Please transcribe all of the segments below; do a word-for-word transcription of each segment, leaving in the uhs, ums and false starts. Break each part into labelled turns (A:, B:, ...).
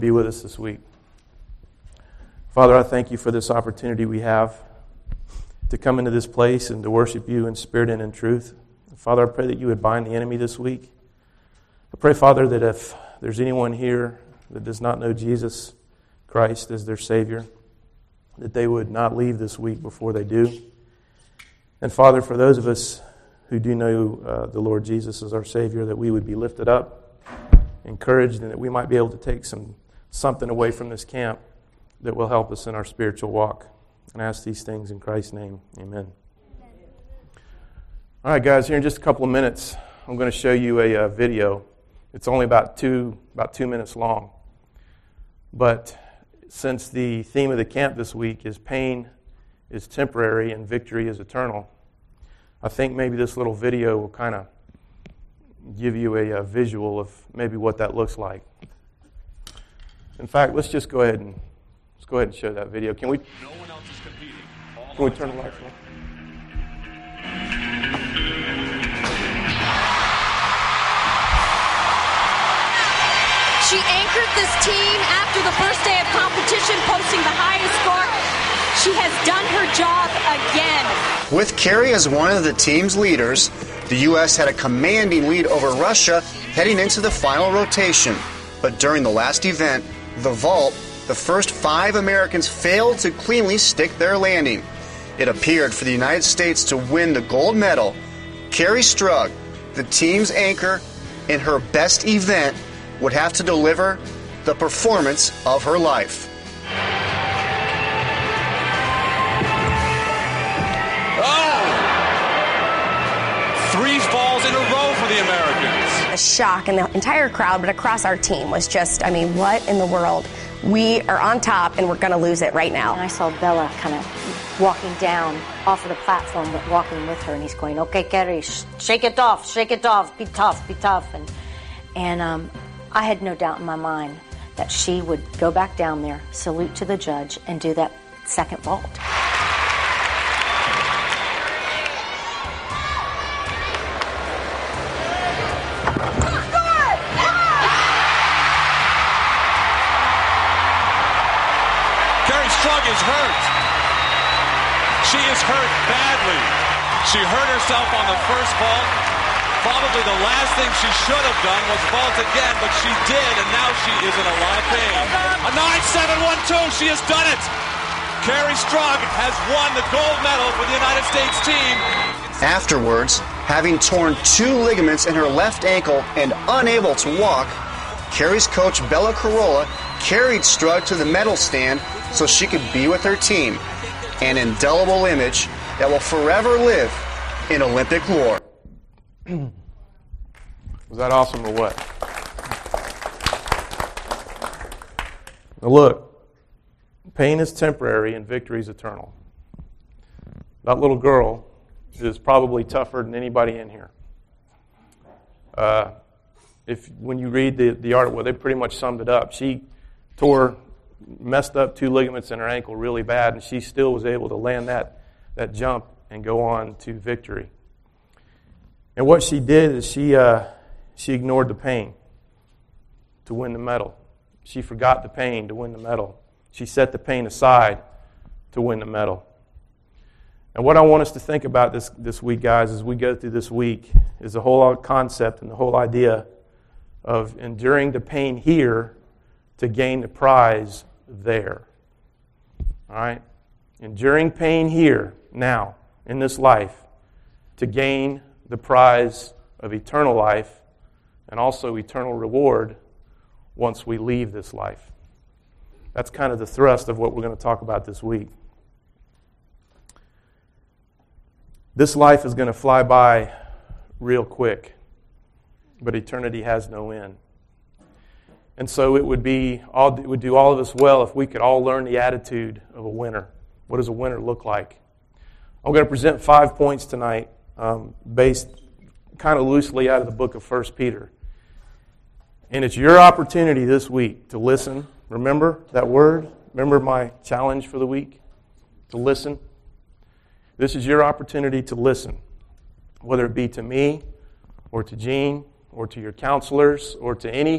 A: Be with us this week. Father, I thank you for this opportunity we have to come into this place and to worship you in spirit and in truth. Father, I pray that you would bind the enemy this week. I pray, Father, that if there's anyone here that does not know Jesus Christ as their Savior, that they would not leave this week before they do. And Father, for those of us who do know uh, the Lord Jesus as our Savior, that we would be lifted up, encouraged, and that we might be able to take some something away from this camp that will help us in our spiritual walk. And I ask these things in Christ's name. Amen. All right, guys, here in just a couple of minutes, I'm going to show you a, a video. It's only about two about two minutes long. But since the theme of the camp this week is pain is temporary and victory is eternal, I think maybe this little video will kind of give you a, a visual of maybe what that looks like. In fact, let's just go ahead and let's go ahead and show that video. Can we?
B: No one else is competing. All
A: Can we turn the lights on?
C: She anchored this team after the first day of competition, posting the highest score. She has done her job again.
D: With Carrie as one of the team's leaders, the U S had a commanding lead over Russia heading into the final rotation. But during the last event, the vault, the first five Americans failed to cleanly stick their landing. It appeared for the United States to win the gold medal. Carrie Strug, the team's anchor in her best event, would have to deliver the performance of her life.
B: Oh! Three falls in a row for the Americans.
E: A shock in the entire crowd, but across our team was just, I mean, what in the world? We are on top, and we're going to lose it right now.
F: And I saw Bella kind of walking down off of the platform, but walking with her, and he's going, "Okay, Carrie, sh- shake it off, shake it off, be tough, be tough." And and um, I had no doubt in my mind that she would go back down there, salute to the judge, and do that second vault.
B: Strug is hurt. She is hurt badly. She hurt herself on the first vault. Probably the last thing she should have done was vault again, but she did, and now she is in a lot of pain. A nine seven one two, she has done it. Carrie Strug has won the gold medal for the United States team.
D: Afterwards, having torn two ligaments in her left ankle and unable to walk, Carrie's coach Bella Carolla carried Strug to the medal stand so she could be with her team, an indelible image that will forever live in Olympic lore.
A: Was that awesome or what? Now look, pain is temporary and victory is eternal. That little girl is probably tougher than anybody in here. Uh, if when you read the, the article, well, they pretty much summed it up. She tore, messed up two ligaments in her ankle really bad, and she still was able to land that, that jump and go on to victory. And what she did is she uh, she ignored the pain to win the medal. She forgot the pain to win the medal. She set the pain aside to win the medal. And what I want us to think about this, this week, guys, as we go through this week, is the whole concept and the whole idea of enduring the pain here to gain the prize there. All right? Enduring pain here, now, in this life, to gain the prize of eternal life and also eternal reward once we leave this life. That's kind of the thrust of what we're going to talk about this week. This life is going to fly by real quick, but eternity has no end. And so it would be all, it would do all of us well if we could all learn the attitude of a winner. What does a winner look like? I'm going to present five points tonight, um, based kind of loosely out of the book of First Peter. And it's your opportunity this week to listen. Remember that word? Remember my challenge for the week? To listen. This is your opportunity to listen, whether it be to me or to Gene or to your counselors or to any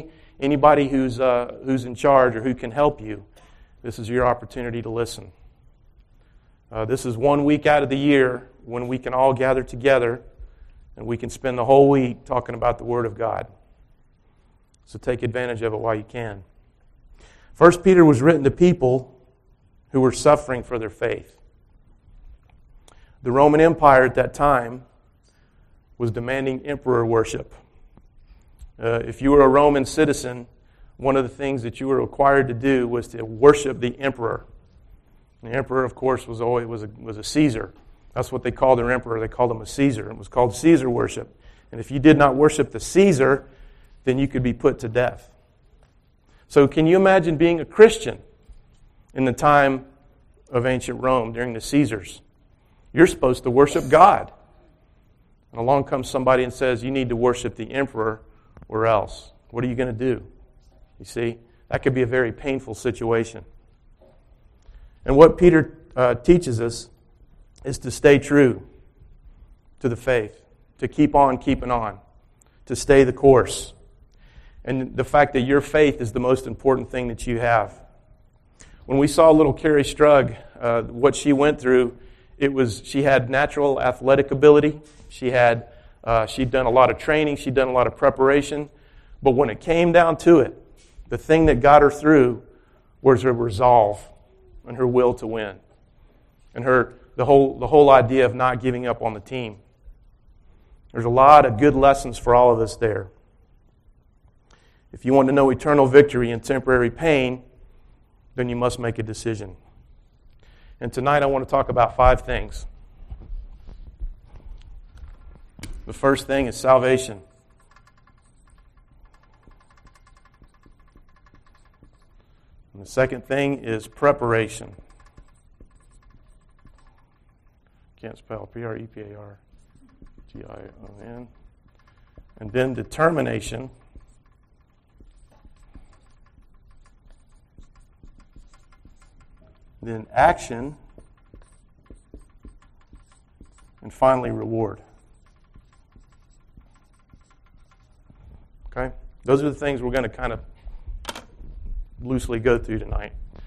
A: anybody who's, uh, who's in charge or who can help you, this is your opportunity to listen. Uh, this is one week out of the year when we can all gather together and we can spend the whole week talking about the Word of God. So take advantage of it while you can. First Peter was written to people who were suffering for their faith. The Roman Empire at that time was demanding emperor worship. Uh, if you were a Roman citizen, one of the things that you were required to do was to worship the emperor. The emperor, of course, was always was a, was a Caesar. That's what they called their emperor. They called him a Caesar. It was called Caesar worship. And if you did not worship the Caesar, then you could be put to death. So can you imagine being a Christian in the time of ancient Rome during the Caesars? You're supposed to worship God. And along comes somebody and says, you need to worship the emperor or else. What are you going to do? You see, that could be a very painful situation. And what Peter uh, teaches us is to stay true to the faith, to keep on keeping on, to stay the course. And the fact that your faith is the most important thing that you have. When we saw little Carrie Strug, uh, what she went through, it was she had natural athletic ability. She had uh, she'd done a lot of training. She'd done a lot of preparation. But when it came down to it, the thing that got her through was her resolve and her will to win, and her the whole the whole idea of not giving up on the team. There's a lot of good lessons for all of us there. If you want to know eternal victory in temporary pain, then you must make a decision. And tonight I want to talk about five things. The first thing is salvation. And the second thing is preparation. Can't spell P R E P A R T I O N. And then determination. Then action. And finally, reward. Okay? Those are the things we're going to kind of loosely go through tonight.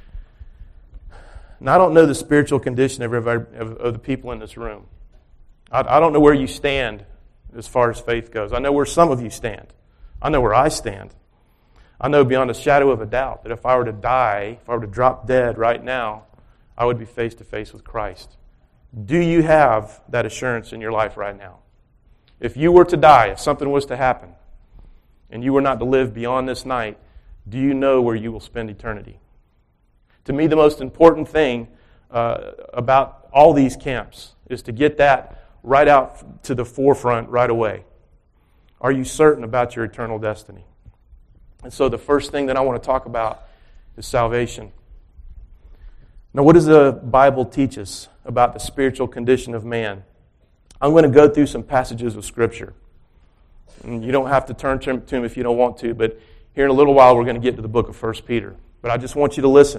A: Now, I don't know the spiritual condition of, everybody, of, of the people in this room. I, I don't know where you stand as far as faith goes. I know where some of you stand. I know where I stand. I know beyond a shadow of a doubt that if I were to die, if I were to drop dead right now, I would be face to face with Christ. Do you have that assurance in your life right now? If you were to die, if something was to happen, and you were not to live beyond this night, do you know where you will spend eternity? To me, the most important thing uh, about all these camps is to get that right out to the forefront right away. Are you certain about your eternal destiny? And so the first thing that I want to talk about is salvation. Now, what does the Bible teach us about the spiritual condition of man? I'm going to go through some passages of Scripture. And you don't have to turn to them if you don't want to, but here in a little while we're going to get to the book of First Peter. But I just want you to listen.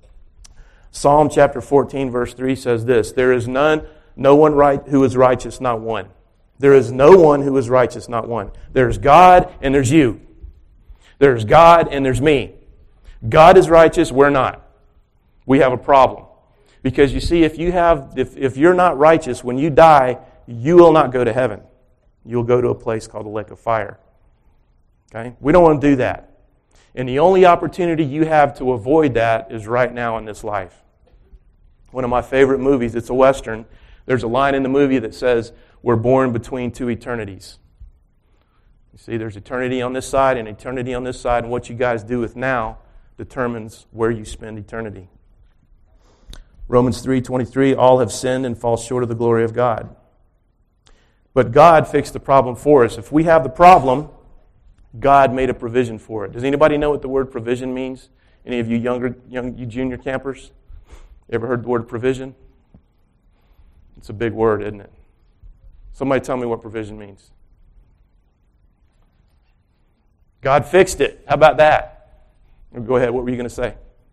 A: Psalm chapter fourteen, verse three says this, There is none, no one right who is righteous, not one. There is no one who is righteous, not one. There's God and there's you. There's God and there's me. God is righteous, we're not. We have a problem. Because you see, if you have, if, if you're not righteous, when you die, you will not go to heaven. You'll go to a place called the lake of fire. Okay? We don't want to do that. And the only opportunity you have to avoid that is right now in this life. One of my favorite movies, it's a Western. There's a line in the movie that says, we're born between two eternities. You see, there's eternity on this side and eternity on this side, and what you guys do with now determines where you spend eternity. Romans three twenty-three, all have sinned and fall short of the glory of God. But God fixed the problem for us. If we have the problem, God made a provision for it. Does anybody know what the word provision means? Any of you younger, young, you junior campers? Ever heard the word provision? It's a big word, isn't it? Somebody tell me what provision means. God fixed it. How about that? Go ahead. What were you going to say?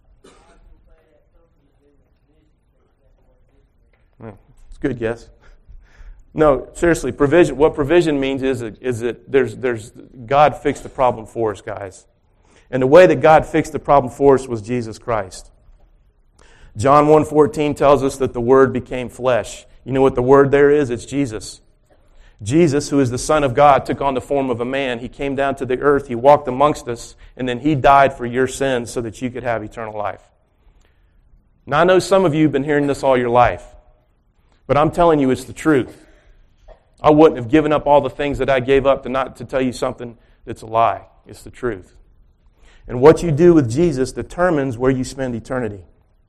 A: It's good, yes. No, seriously, provision. What provision means is is that there's there's God fixed the problem for us, guys. And the way that God fixed the problem for us was Jesus Christ. John one fourteen tells us that the Word became flesh. You know what the Word there is? It's Jesus. Jesus, who is the Son of God, took on the form of a man. He came down to the earth. He walked amongst us. And then He died for your sins so that you could have eternal life. Now, I know some of you have been hearing this all your life. But I'm telling you it's the truth. I wouldn't have given up all the things that I gave up to not to tell you something that's a lie. It's the truth. And what you do with Jesus determines where you spend eternity.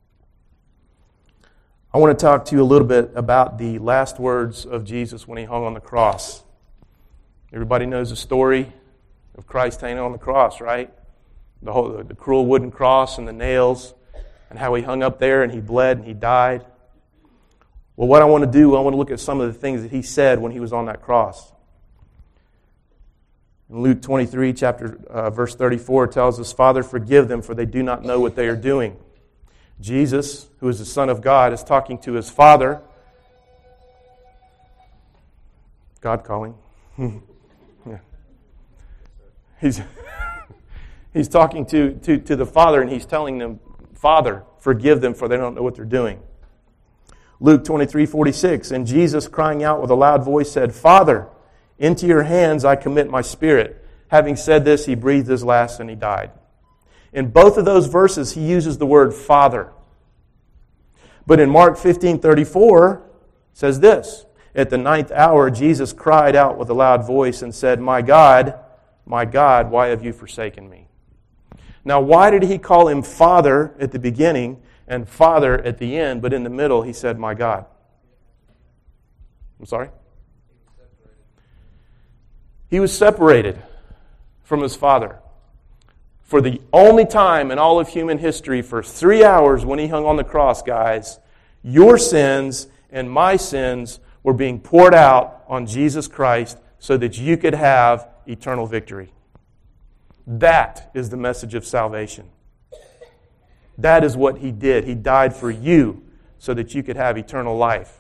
A: I want to talk to you a little bit about the last words of Jesus when He hung on the cross. Everybody knows the story of Christ hanging on the cross, right? The whole, the cruel wooden cross and the nails, and how He hung up there and He bled and He died. Well, what I want to do, I want to look at some of the things that He said when He was on that cross. In Luke twenty-three, chapter uh, verse thirty-four, tells us, "Father, forgive them, for they do not know what they are doing." Jesus, who is the Son of God, is talking to His Father. God calling. Yeah. He's he's talking to, to, to the Father, and He's telling them, "Father, forgive them, for they don't know what they're doing." Luke twenty-three forty-six, "And Jesus, crying out with a loud voice, said, 'Father, into your hands I commit my spirit.' Having said this, He breathed His last and He died." In both of those verses, He uses the word Father. But in Mark fifteen thirty-four, it says this, "At the ninth hour, Jesus cried out with a loud voice and said, 'My God, my God, why have you forsaken me?'" Now, why did He call Him Father at the beginning and Father at the end, but in the middle He said, "My God"? I'm sorry? He was separated from His Father. For the only time in all of human history, for three hours when He hung on the cross, guys, your sins and my sins were being poured out on Jesus Christ so that you could have eternal victory. That is the message of salvation. That is what He did. He died for you so that you could have eternal life.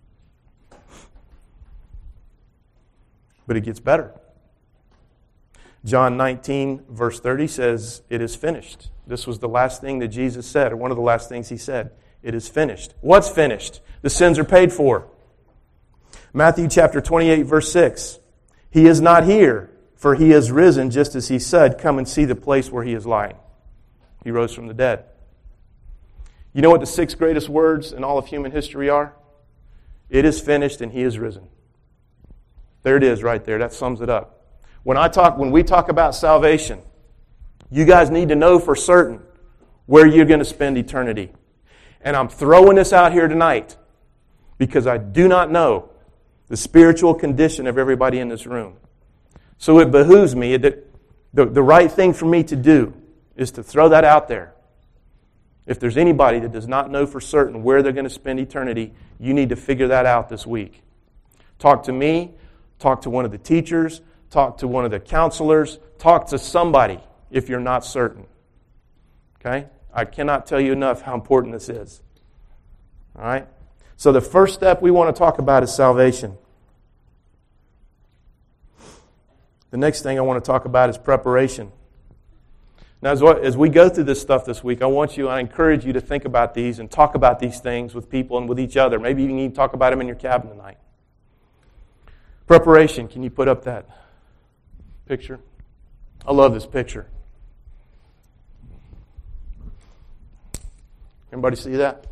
A: But it gets better. John nineteen, verse thirty says, "It is finished." This was the last thing that Jesus said, or one of the last things He said. It is finished. What's finished? The sins are paid for. Matthew chapter twenty-eight, verse six. "He is not here, for He is risen, just as He said. Come and see the place where He is lying." He rose from the dead. You know what the six greatest words in all of human history are? It is finished and He is risen. There it is right there. That sums it up. When I talk, when we talk about salvation, you guys need to know for certain where you're going to spend eternity. And I'm throwing this out here tonight because I do not know the spiritual condition of everybody in this room. So it behooves me, that the, the right thing for me to do is to throw that out there. If there's anybody that does not know for certain where they're going to spend eternity, you need to figure that out this week. Talk to me, talk to one of the teachers, talk to one of the counselors, talk to somebody if you're not certain. Okay? I cannot tell you enough how important this is. All right? So the first step we want to talk about is salvation. The next thing I want to talk about is preparation. Now, as, as we go through this stuff this week, I want you, I encourage you to think about these and talk about these things with people and with each other. Maybe you can even talk about them in your cabin tonight. Preparation. Can you put up that picture? I love this picture. Everybody see that?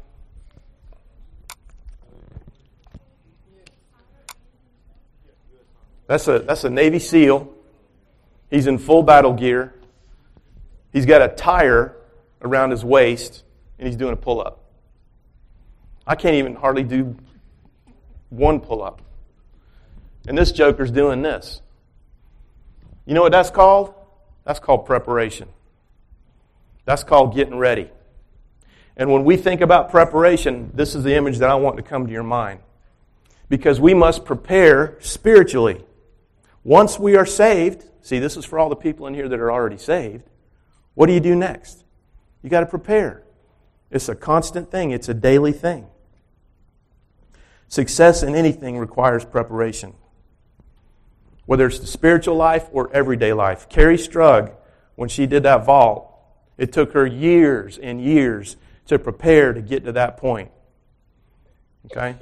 A: That's a that's a Navy SEAL. He's in full battle gear. He's got a tire around his waist, and he's doing a pull-up. I can't even hardly do one pull-up. And this joker's doing this. You know what that's called? That's called preparation. That's called getting ready. And when we think about preparation, this is the image that I want to come to your mind. Because we must prepare spiritually. Once we are saved, see, this is for all the people in here that are already saved, what do you do next? You got to prepare. It's a constant thing. It's a daily thing. Success in anything requires preparation. Whether it's the spiritual life or everyday life. Carrie Strug when she did that vault, it took her years and years to prepare to get to that point. Okay?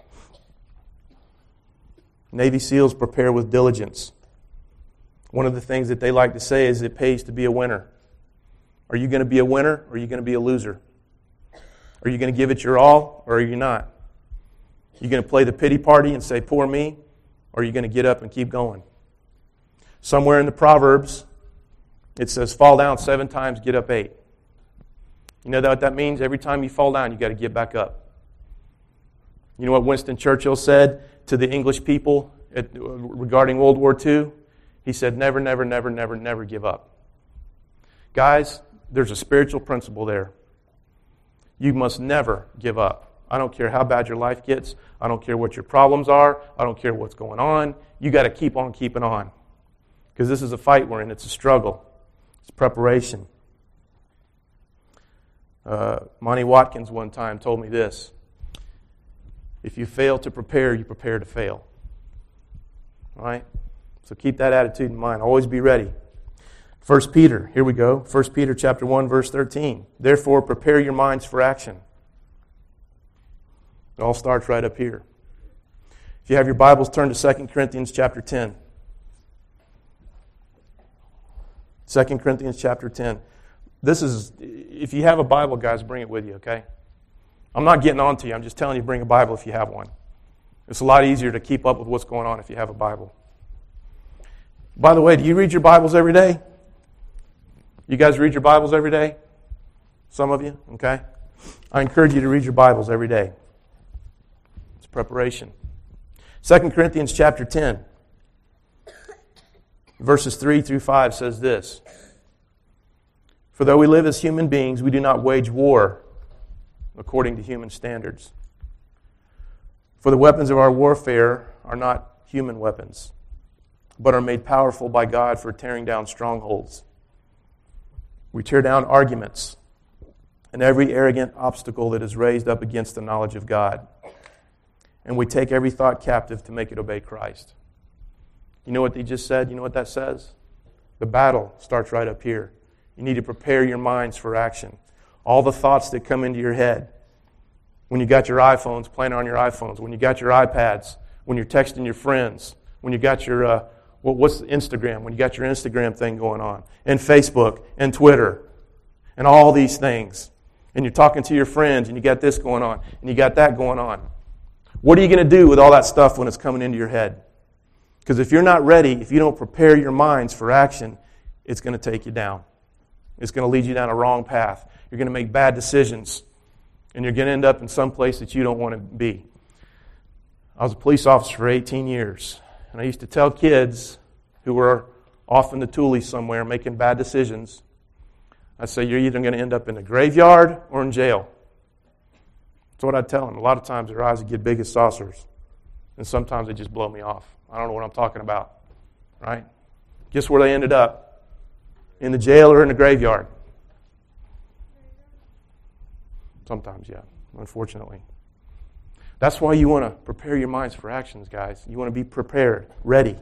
A: Navy SEALs prepare with diligence. One of the things that they like to say is it pays to be a winner. Are you going to be a winner or are you going to be a loser? Are you going to give it your all or are you not? Are you going to play the pity party and say, poor me? Or are you going to get up and keep going? Somewhere in the Proverbs, it says, fall down seven times, get up eight. You know what that means? Every time you fall down, you got to get back up. You know what Winston Churchill said to the English people at, regarding World War Two? He said, never, never, never, never, never give up. Guys, there's a spiritual principle there. You must never give up. I don't care how bad your life gets. I don't care what your problems are. I don't care what's going on. You got to keep on keeping on. Because this is a fight we're in. It's a struggle. It's preparation. Uh, Monty Watkins one time told me this. If you fail to prepare, you prepare to fail. All right? So keep that attitude in mind. Always be ready. First Peter, here we go. First Peter chapter one, verse thirteen. Therefore, prepare your minds for action. It all starts right up here. If you have your Bibles, turn to Second Corinthians chapter ten. Second Corinthians chapter ten. This is, if you have a Bible, guys, bring it with you, okay? I'm not getting on to you. I'm just telling you bring a Bible if you have one. It's a lot easier to keep up with what's going on if you have a Bible. By the way, do you read your Bibles every day? You guys read your Bibles every day? Some of you, okay? I encourage you to read your Bibles every day. It's preparation. Second Corinthians chapter ten, verses three through five says this. For though we live as human beings, we do not wage war according to human standards. For the weapons of our warfare are not human weapons, but are made powerful by God for tearing down strongholds. We tear down arguments and every arrogant obstacle that is raised up against the knowledge of God. And we take every thought captive to make it obey Christ. You know what they just said? You know what that says? The battle starts right up here. You need to prepare your minds for action. All the thoughts that come into your head. When you got your iPhones, playing on your iPhones. When you got your iPads. When you're texting your friends. When you got your, uh, what's Instagram? When you got your Instagram thing going on. And Facebook and Twitter. And all these things. And you're talking to your friends and you got this going on. And you got that going on. What are you going to do with all that stuff when it's coming into your head? Because if you're not ready, if you don't prepare your minds for action, it's going to take you down. It's going to lead you down a wrong path. You're going to make bad decisions. And you're going to end up in some place that you don't want to be. I was a police officer for eighteen years. And I used to tell kids who were off in the Toolie somewhere making bad decisions, I say, you're either going to end up in a graveyard or in jail. That's what I'd tell them. A lot of times their eyes would get big as saucers. And sometimes they just blow me off. I don't know what I'm talking about. Right? Guess where they ended up? In the jail or in the graveyard? Sometimes, yeah, unfortunately. That's why you want to prepare your minds for actions, guys. You want to be prepared, ready.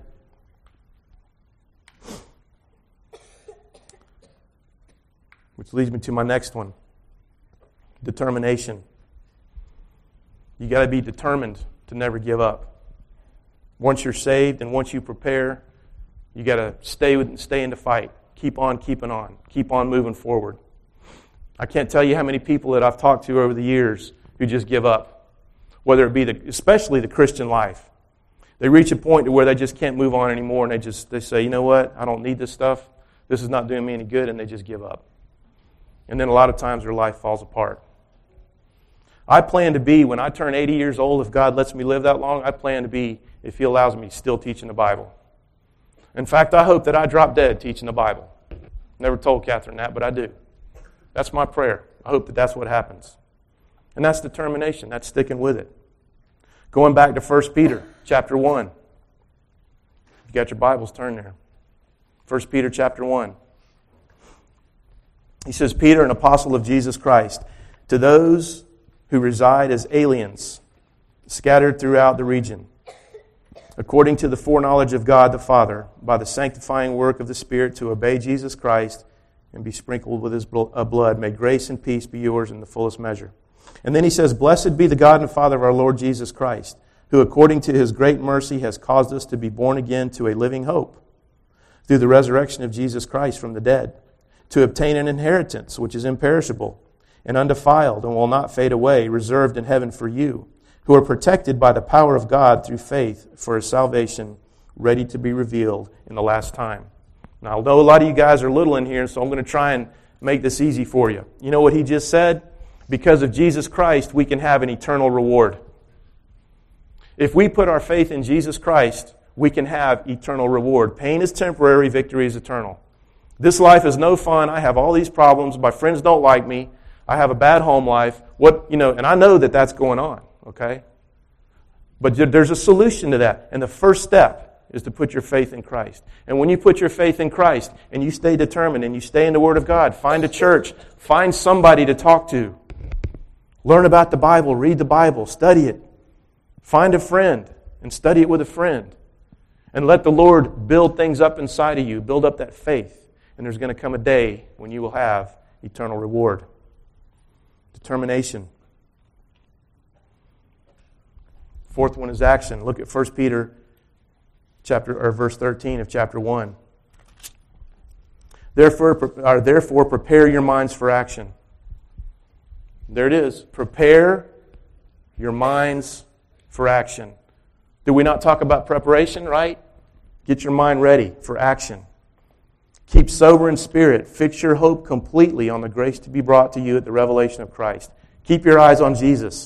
A: Which leads me to my next one. Determination. You got to be determined to never give up. Once you're saved and once you prepare, you got to stay with, stay in the fight. Keep on keeping on. Keep on moving forward. I can't tell you how many people that I've talked to over the years who just give up. Whether it be, the, especially the Christian life. They reach a point to where they just can't move on anymore and they just they say, you know what, I don't need this stuff. This is not doing me any good, and they just give up. And then a lot of times their life falls apart. I plan to be, when I turn eighty years old, if God lets me live that long, I plan to be, if He allows me, still teaching the Bible. In fact, I hope that I drop dead teaching the Bible. Never told Catherine that, but I do. That's my prayer. I hope that that's what happens. And that's determination. That's sticking with it. Going back to First Peter chapter one. If you got your Bibles, turn there. First Peter chapter one. He says, Peter, an apostle of Jesus Christ, to those who reside as aliens, scattered throughout the region, according to the foreknowledge of God the Father, by the sanctifying work of the Spirit, to obey Jesus Christ and be sprinkled with His blood. May grace and peace be yours in the fullest measure. And then he says, Blessed be the God and Father of our Lord Jesus Christ, who according to His great mercy has caused us to be born again to a living hope, through the resurrection of Jesus Christ from the dead, to obtain an inheritance which is imperishable and undefiled and will not fade away, reserved in heaven for you, who are protected by the power of God through faith for a salvation ready to be revealed in the last time. Now, I know a lot of you guys are little in here, so I'm going to try and make this easy for you. You know what he just said? Because of Jesus Christ, we can have an eternal reward. If we put our faith in Jesus Christ, we can have eternal reward. Pain is temporary, victory is eternal. This life is no fun. I have all these problems. My friends don't like me. I have a bad home life. What, you know, and I know that that's going on. Okay? But there's a solution to that. And the first step is to put your faith in Christ. And when you put your faith in Christ and you stay determined and you stay in the Word of God, find a church, find somebody to talk to. Learn about the Bible, read the Bible, study it. Find a friend and study it with a friend. And let the Lord build things up inside of you, build up that faith. And there's going to come a day when you will have eternal reward. Determination. Fourth one is action. Look at First Peter chapter or verse thirteen of chapter one. Therefore, or therefore, prepare your minds for action. There it is. Prepare your minds for action. Did we not talk about preparation, right? Get your mind ready for action. Keep sober in spirit. Fix your hope completely on the grace to be brought to you at the revelation of Christ. Keep your eyes on Jesus.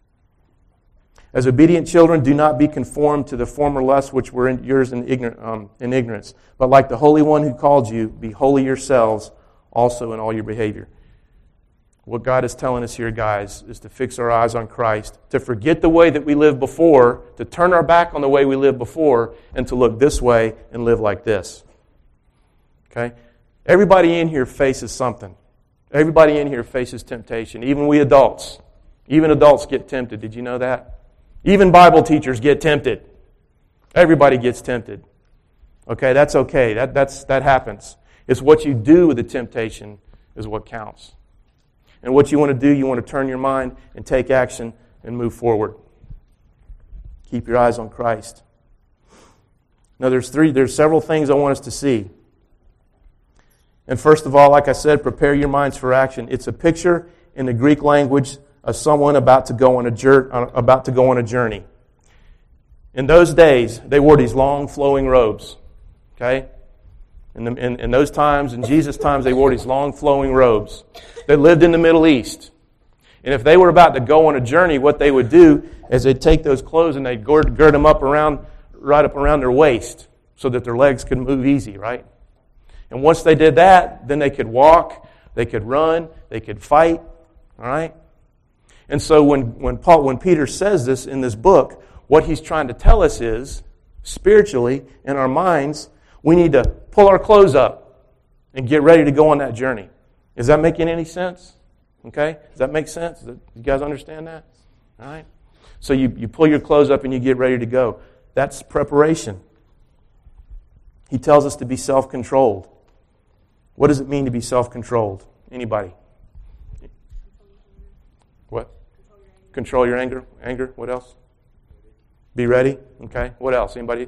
A: As obedient children, do not be conformed to the former lusts which were in yours in, ignor- um, in ignorance, but like the Holy One who called you, be holy yourselves also in all your behavior. What God is telling us here, guys, is to fix our eyes on Christ, to forget the way that we lived before, to turn our back on the way we lived before, and to look this way and live like this. Okay? Everybody in here faces something. Everybody in here faces temptation, even we adults. Even adults get tempted. Did you know that? Even Bible teachers get tempted. Everybody gets tempted. Okay, that's okay. That that's that happens. It's what you do with the temptation is what counts. And what you want to do, you want to turn your mind and take action and move forward. Keep your eyes on Christ. Now there's three, there's several things I want us to see. And first of all, like I said, prepare your minds for action. It's a picture in the Greek language of someone about to go on a jur- about to go on a journey. In those days, they wore these long flowing robes. Okay? In, the, in, in those times, in Jesus' times, they wore these long flowing robes. They lived in the Middle East. And if they were about to go on a journey, what they would do is they'd take those clothes and they'd gird, gird them up around, right up around their waist so that their legs could move easy, right? And once they did that, then they could walk, they could run, they could fight, all right? And so when, when Paul, when Peter says this in this book, what he's trying to tell us is, spiritually, in our minds, we need to pull our clothes up and get ready to go on that journey. Is that making any sense? Okay? Does that make sense? Does that, you guys understand that? All right? So you, you pull your clothes up and you get ready to go. That's preparation. He tells us to be self-controlled. What does it mean to be self-controlled? Anybody? What? Control your anger. Anger. What else? Be ready. Okay. What else? Anybody?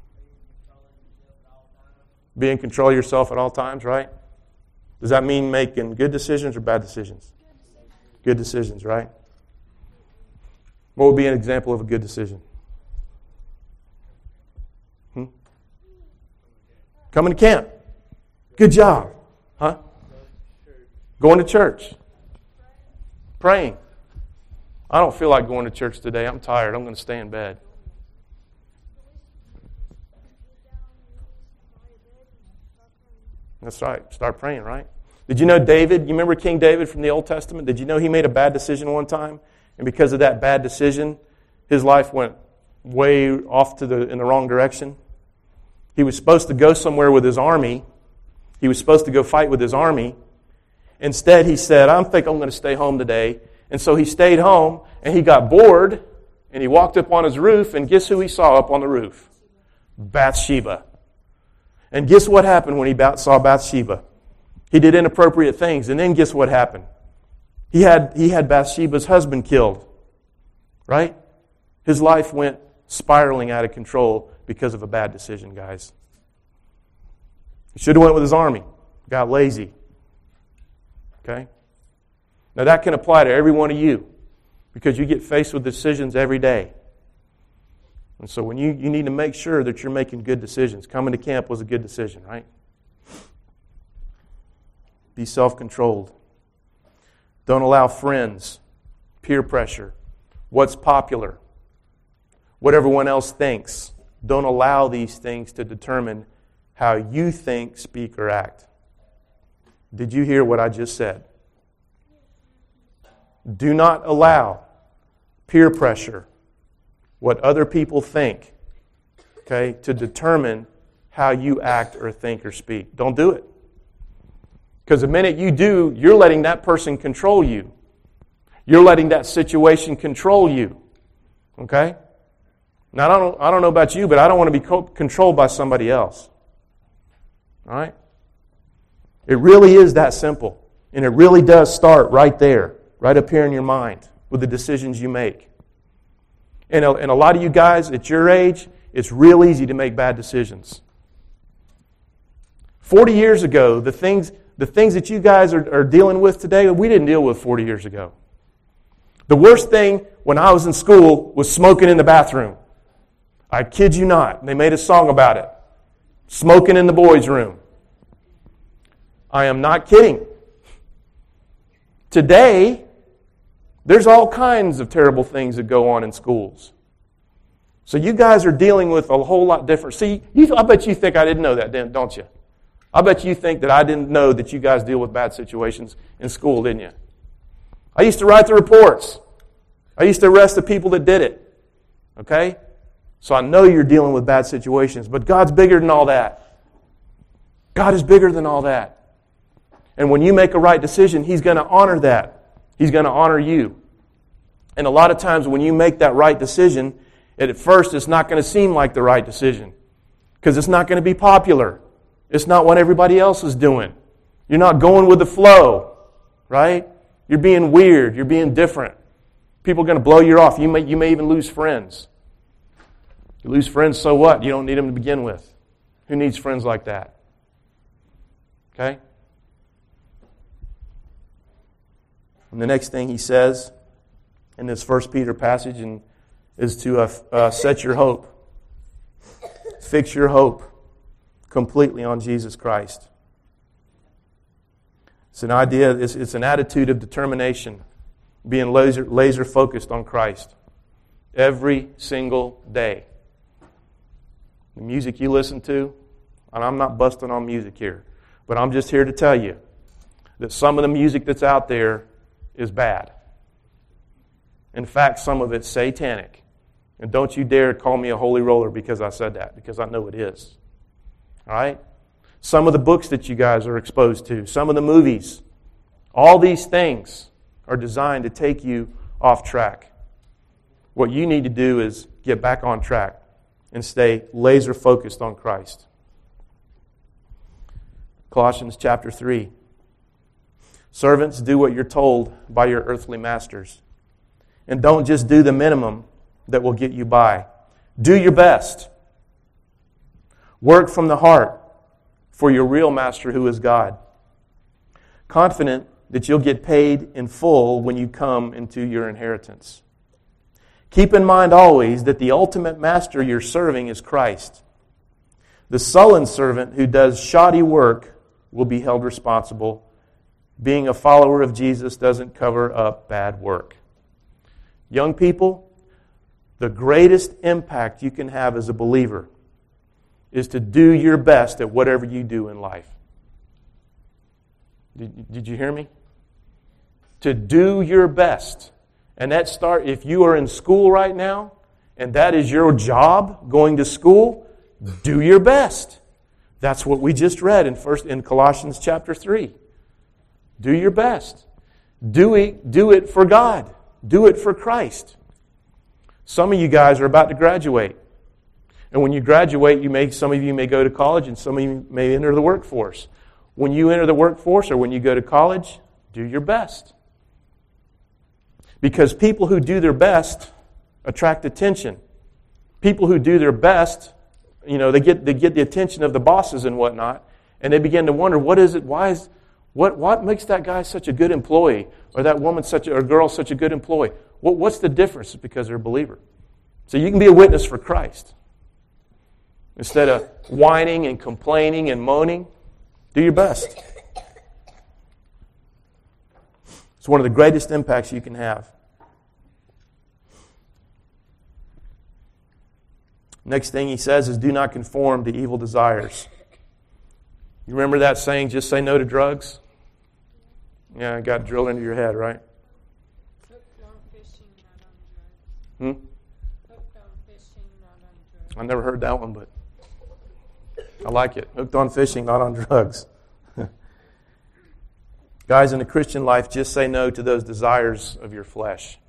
A: Be in control of yourself at all times, right? Does that mean making good decisions or bad decisions? Good decisions, right? What would be an example of a good decision? Hmm? Coming to camp. Good job. Huh? Going to church. Praying. I don't feel like going to church today. I'm tired. I'm going to stay in bed. That's right. Start praying, right? Did you know David? You remember King David from the Old Testament? Did you know he made a bad decision one time? And because of that bad decision, his life went way off to the in the wrong direction. He was supposed to go somewhere with his army. He was supposed to go fight with his army. Instead, he said, I think I'm going to stay home today. And so he stayed home, and he got bored, And he walked up on his roof, and guess who he saw up on the roof? Bathsheba. And guess what happened when he saw Bathsheba? He did inappropriate things, and then guess what happened? He had, he had Bathsheba's husband killed. Right? His life went spiraling out of control because of a bad decision, guys. He should have went with his army. Got lazy. Okay? Now that can apply to every one of you because you get faced with decisions every day. And so when you, you need to make sure that you're making good decisions. Coming to camp was a good decision, right? Be self-controlled. Don't allow friends, peer pressure, what's popular, what everyone else thinks. Don't allow these things to determine how you think, speak, or act. Did you hear what I just said? Do not allow peer pressure, what other people think, okay, to determine how you act or think or speak. Don't do it. Because the minute you do, you're letting that person control you. You're letting that situation control you. Okay? Now, I don't, I don't know about you, but I don't want to be co- controlled by somebody else. All right? It really is that simple. And it really does start right there, right up here in your mind, with the decisions you make. And a, and a lot of you guys at your age, it's real easy to make bad decisions. Forty years ago, the things, the things that you guys are, are dealing with today, we didn't deal with forty years ago. The worst thing when I was in school was smoking in the bathroom. I kid you not. They made a song about it. Smoking in the boys' room. I am not kidding. Today, there's all kinds of terrible things that go on in schools. So you guys are dealing with a whole lot different. See, you, I bet you think I didn't know that, don't you? I bet you think that I didn't know that you guys deal with bad situations in school, didn't you? I used to write the reports. I used to arrest the people that did it. Okay? So I know you're dealing with bad situations, but God's bigger than all that. God is bigger than all that. And when you make a right decision, He's going to honor that. He's going to honor you. And a lot of times when you make that right decision, at first it's not going to seem like the right decision because it's not going to be popular. It's not what everybody else is doing. You're not going with the flow, right? You're being weird. You're being different. People are going to blow you off. You may, you may even lose friends. You lose friends, so what? You don't need them to begin with. Who needs friends like that? Okay? And the next thing he says in this First Peter passage and is to uh, uh, set your hope. Fix your hope completely on Jesus Christ. It's an idea, it's, it's an attitude of determination, being laser, laser focused on Christ every single day. The music you listen to, and I'm not busting on music here, but I'm just here to tell you that some of the music that's out there is bad. In fact, some of it's satanic. And don't you dare call me a holy roller because I said that, because I know it is. All right? Some of the books that you guys are exposed to, some of the movies, all these things are designed to take you off track. What you need to do is get back on track and stay laser focused on Christ. Colossians chapter three. Servants, do what you're told by your earthly masters. And don't just do the minimum that will get you by. Do your best. Work from the heart for your real master who is God. Confident that you'll get paid in full when you come into your inheritance. Keep in mind always that the ultimate master you're serving is Christ. The sullen servant who does shoddy work will be held responsible. Being a follower of Jesus doesn't cover up bad work. Young people, the greatest impact you can have as a believer is to do your best at whatever you do in life. Did, did you hear me? To do your best. And that start, if you are in school right now, and that is your job, going to school, do your best. That's what we just read in first in Colossians chapter three. Do your best. Do it, do it for God. Do it for Christ. Some of you guys are about to graduate. And when you graduate, you may, some of you may go to college and some of you may enter the workforce. When you enter the workforce or when you go to college, do your best. Because people who do their best attract attention. People who do their best, you know, they get they get the attention of the bosses and whatnot, and they begin to wonder, what is it? Why is what what makes that guy such a good employee, or that woman such a, or girl such a good employee? What what's the difference? It's because they're a believer. So you can be a witness for Christ instead of whining and complaining and moaning. Do your best. It's one of the greatest impacts you can have. Next thing he says is, do not conform to evil desires. You remember that saying, just say no to drugs? Yeah, it got drilled into your head, right?
G: Hooked on fishing, not on drugs.
A: Hmm?
G: Hooked on fishing, not on drugs.
A: I never heard that one, but I like it. Hooked on fishing, not on drugs. Guys, in the Christian life, just say no to those desires of your flesh.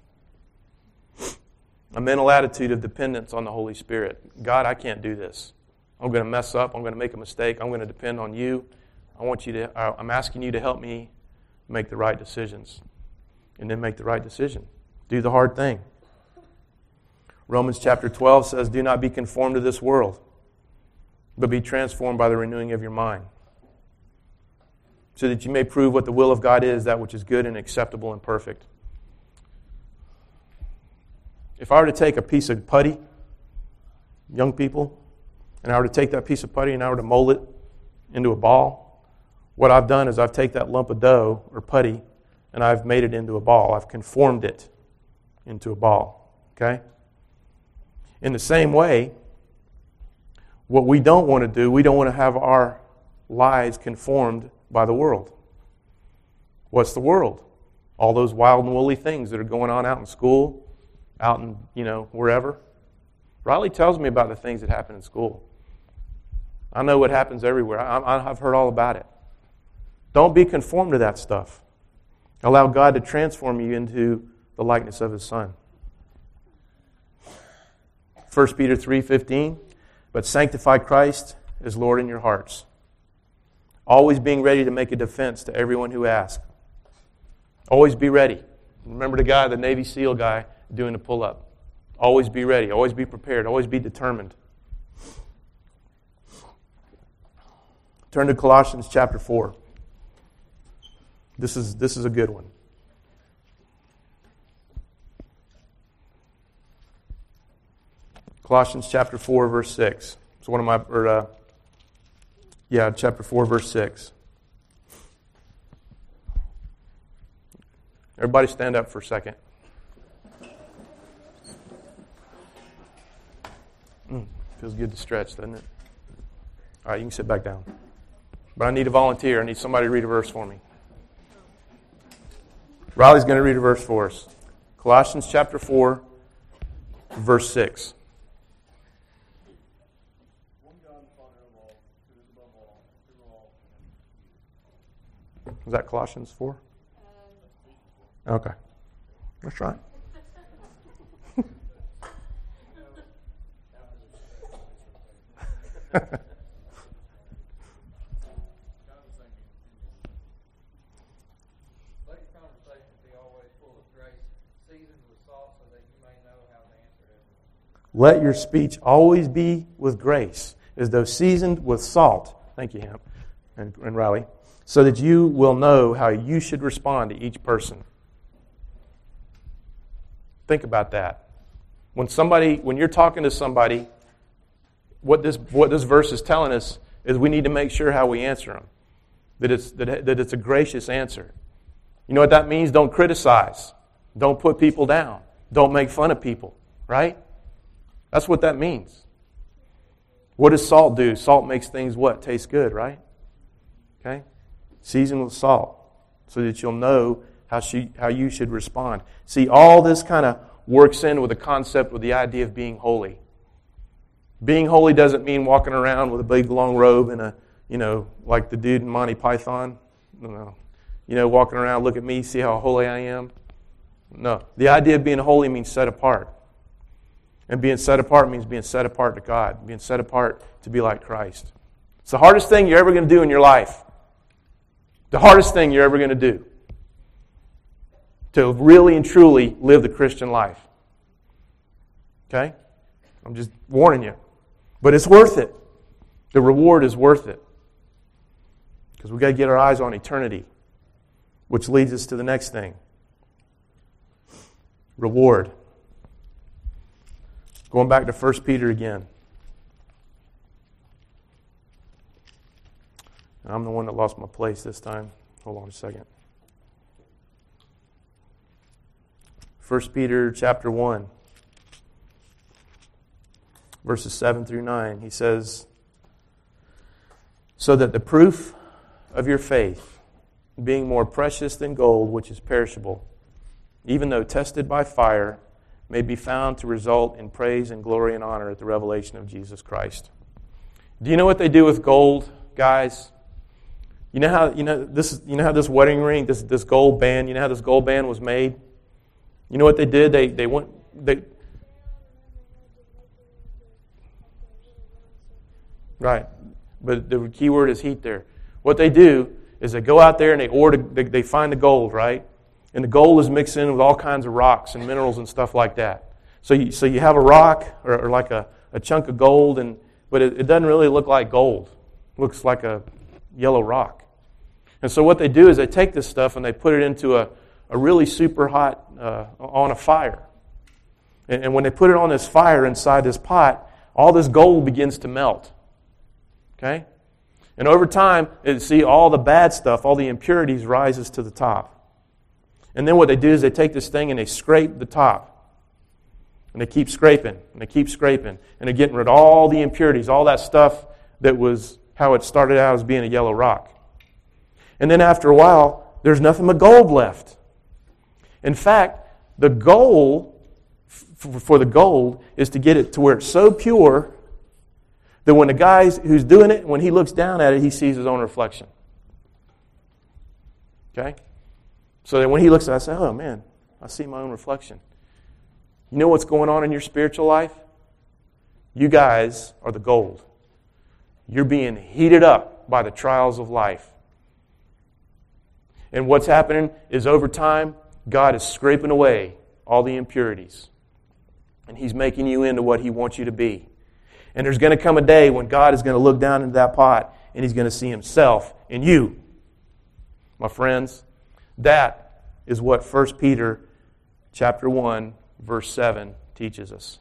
A: A mental attitude of dependence on the Holy Spirit. God, I can't do this. I'm going to mess up. I'm going to make a mistake. I'm going to depend on you. I want you to. I'm asking you to help me make the right decisions, and then make the right decision. Do the hard thing. Romans chapter twelve says, "Do not be conformed to this world, but be transformed by the renewing of your mind, so that you may prove what the will of God is, that which is good and acceptable and perfect." If I were to take a piece of putty, young people, and I were to take that piece of putty and I were to mold it into a ball, what I've done is I've taken that lump of dough or putty and I've made it into a ball. I've conformed it into a ball. Okay? In the same way, what we don't want to do, we don't want to have our lives conformed by the world. What's the world? All those wild and woolly things that are going on out in school, out in, you know, wherever. Riley tells me about the things that happen in school. I know what happens everywhere. I, I've heard all about it. Don't be conformed to that stuff. Allow God to transform you into the likeness of His Son. First Peter three fifteen, but sanctify Christ as Lord in your hearts, always being ready to make a defense to everyone who asks. Always be ready. Remember the guy, the Navy SEAL guy, doing a pull-up. Always be ready. Always be prepared. Always be determined. Turn to Colossians chapter four. This is, this is a good one. Colossians chapter four, verse six. It's one of my, or, uh, yeah, chapter four, verse six. Everybody stand up for a second. Mm, feels good to stretch, doesn't it? All right, you can sit back down. But I need a volunteer. I need somebody to read a verse for me. Riley's going to read a verse for us. Colossians chapter four, verse six. Is that Colossians four? Okay. Let's try it. Let your speech always be with grace, as though seasoned with salt. Thank you, Hemp and, and Riley. So that you will know how you should respond to each person. Think about that. When somebody, when you're talking to somebody, what this what this verse is telling us is we need to make sure how we answer them. That it's that, that it's a gracious answer. You know what that means? Don't criticize. Don't put people down. Don't make fun of people. Right? That's what that means. What does salt do? Salt makes things what? Taste good, right? Okay? Season with salt so that you'll know how she, how you should respond. See, all this kind of works in with the concept, with the idea of being holy. Being holy doesn't mean walking around with a big long robe and a, you know, like the dude in Monty Python. No. You know, walking around, look at me, see how holy I am. No. The idea of being holy means set apart. And being set apart means being set apart to God, being set apart to be like Christ. It's the hardest thing you're ever going to do in your life. The hardest thing you're ever going to do. To really and truly live the Christian life. Okay? I'm just warning you. But it's worth it. The reward is worth it. Because we've got to get our eyes on eternity. Which leads us to the next thing. Reward. Going back to First Peter again. I'm the one that lost my place this time. Hold on a second. First Peter chapter one. Verses seven through nine. He says, so that the proof of your faith, being more precious than gold, which is perishable, even though tested by fire, may be found to result in praise and glory and honor at the revelation of Jesus Christ. Do you know what they do with gold, guys? You know how you know this you know how this wedding ring, this this gold band, you know how this gold band was made? You know what they did? They they went they Right. But the key word is heat there. What they do is they go out there and they order they, they find the gold, right? And the gold is mixed in with all kinds of rocks and minerals and stuff like that. So you so you have a rock or, or like a, a chunk of gold, and but it, it doesn't really look like gold. It looks like a yellow rock. And so what they do is they take this stuff and they put it into a, a really super hot, uh, on a fire. And, and when they put it on this fire inside this pot, all this gold begins to melt. Okay? And over time, you see all the bad stuff, all the impurities rises to the top. And then what they do is they take this thing and they scrape the top. And they keep scraping, and they keep scraping. And they're getting rid of all the impurities, all that stuff that was how it started out as being a yellow rock. And then after a while, there's nothing but gold left. In fact, the goal f- for the gold is to get it to where it's so pure that when the guy who's doing it, when he looks down at it, he sees his own reflection. Okay? So that when he looks at it, I say, oh man, I see my own reflection. You know what's going on in your spiritual life? You guys are the gold. You're being heated up by the trials of life. And what's happening is over time, God is scraping away all the impurities. And He's making you into what He wants you to be. And there's going to come a day when God is going to look down into that pot and He's going to see Himself in you. My friends, that is what First Peter chapter one, verse seven teaches us.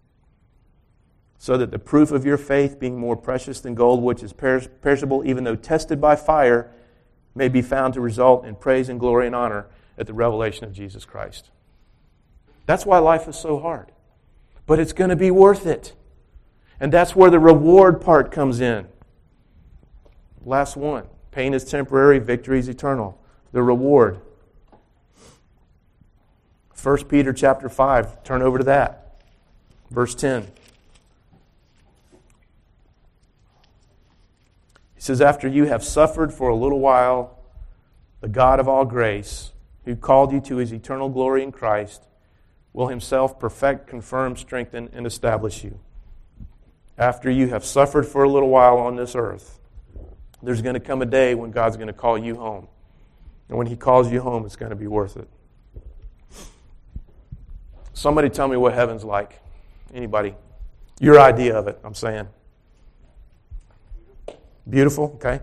A: So that the proof of your faith, being more precious than gold, which is perishable, even though tested by fire, may be found to result in praise and glory and honor at the revelation of Jesus Christ. That's why life is so hard. But it's going to be worth it. And that's where the reward part comes in. Last one. Pain is temporary, victory is eternal. The reward. First Peter chapter five. Turn over to that. Verse ten. He says, after you have suffered for a little while, the God of all grace, who called you to His eternal glory in Christ, will Himself perfect, confirm, strengthen, and establish you. After you have suffered for a little while on this earth, there's going to come a day when God's going to call you home. And when He calls you home, it's going to be worth it. Somebody tell me what heaven's like. Anybody? Your idea of it, I'm saying. Beautiful, okay.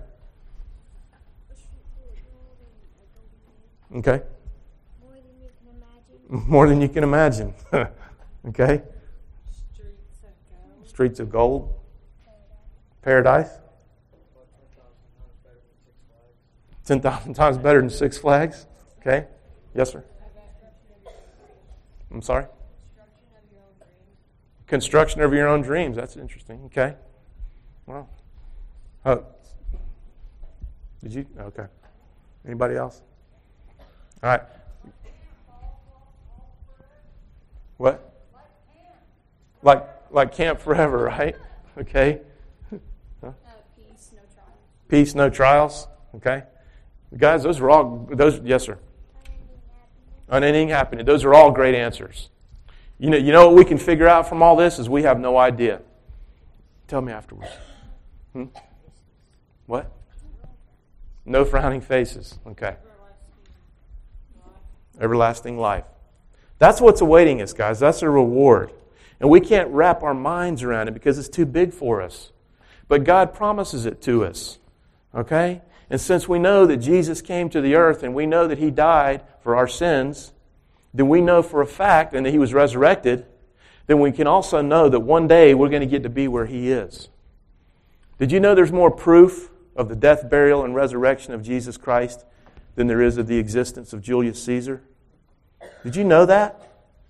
A: Okay.
G: More than you can imagine.
A: More than you can imagine. Okay.
G: Streets of gold.
A: Streets of gold. Paradise. ten thousand times better than Six Flags. Okay. Yes, sir. I'm sorry? Construction of your own dreams. That's interesting. Okay. Wow. Oh. Did you? Okay. Anybody else? All right. What? Like like Camp Forever, right? Okay. Huh?
G: Uh, peace, no trials.
A: Peace, no trials. Okay. Guys, those are all those. Yes, sir. Unending happiness. Those are all great answers. You know, you know what we can figure out from all this is we have no idea. Tell me afterwards. Hmm? What? No frowning faces. Okay. Everlasting life. That's what's awaiting us, guys. That's a reward. And we can't wrap our minds around it because it's too big for us. But God promises it to us. Okay? And since we know that Jesus came to the earth and we know that He died for our sins, then we know for a fact and that He was resurrected, then we can also know that one day we're going to get to be where He is. Did you know there's more proof of the death, burial, and resurrection of Jesus Christ than there is of the existence of Julius Caesar? Did you know that?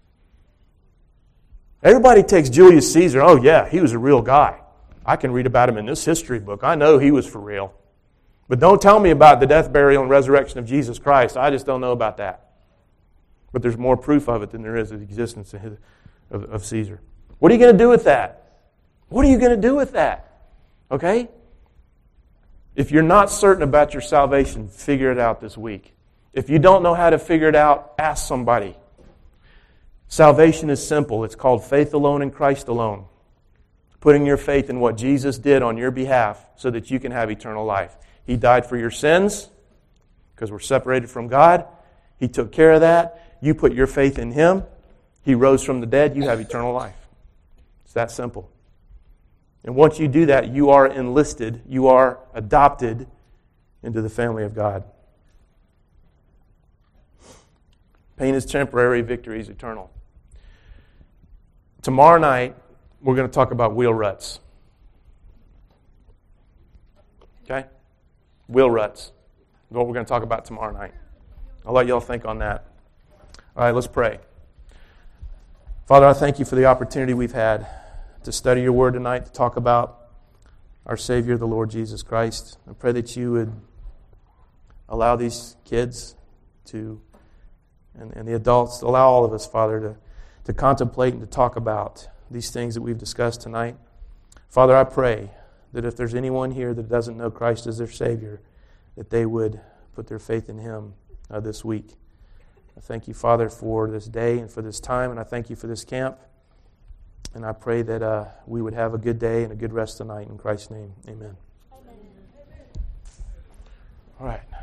A: Everybody takes Julius Caesar, oh yeah, he was a real guy. I can read about him in this history book. I know he was for real. But don't tell me about the death, burial, and resurrection of Jesus Christ. I just don't know about that. But there's more proof of it than there is of the existence of, of, of Caesar. What are you going to do with that? What are you going to do with that? Okay? If you're not certain about your salvation, figure it out this week. If you don't know how to figure it out, ask somebody. Salvation is simple. It's called faith alone in Christ alone. Putting your faith in what Jesus did on your behalf so that you can have eternal life. He died for your sins because we're separated from God. He took care of that. You put your faith in Him. He rose from the dead. You have eternal life. It's that simple. And once you do that, you are enlisted. You are adopted into the family of God. Pain is temporary, victory is eternal. Tomorrow night, we're going to talk about wheel ruts. Okay? Wheel ruts. That's what we're going to talk about tomorrow night. I'll let y'all think on that. All right, let's pray. Father, I thank You for the opportunity we've had to study Your Word tonight, to talk about our Savior, the Lord Jesus Christ. I pray that You would allow these kids to, and, and the adults, allow all of us, Father, to, to contemplate and to talk about these things that we've discussed tonight. Father, I pray that if there's anyone here that doesn't know Christ as their Savior, that they would put their faith in Him uh, this week. I thank You, Father, for this day and for this time, and I thank You for this camp. And I pray that uh, we would have a good day and a good rest tonight. In Christ's name, amen. Amen. All right.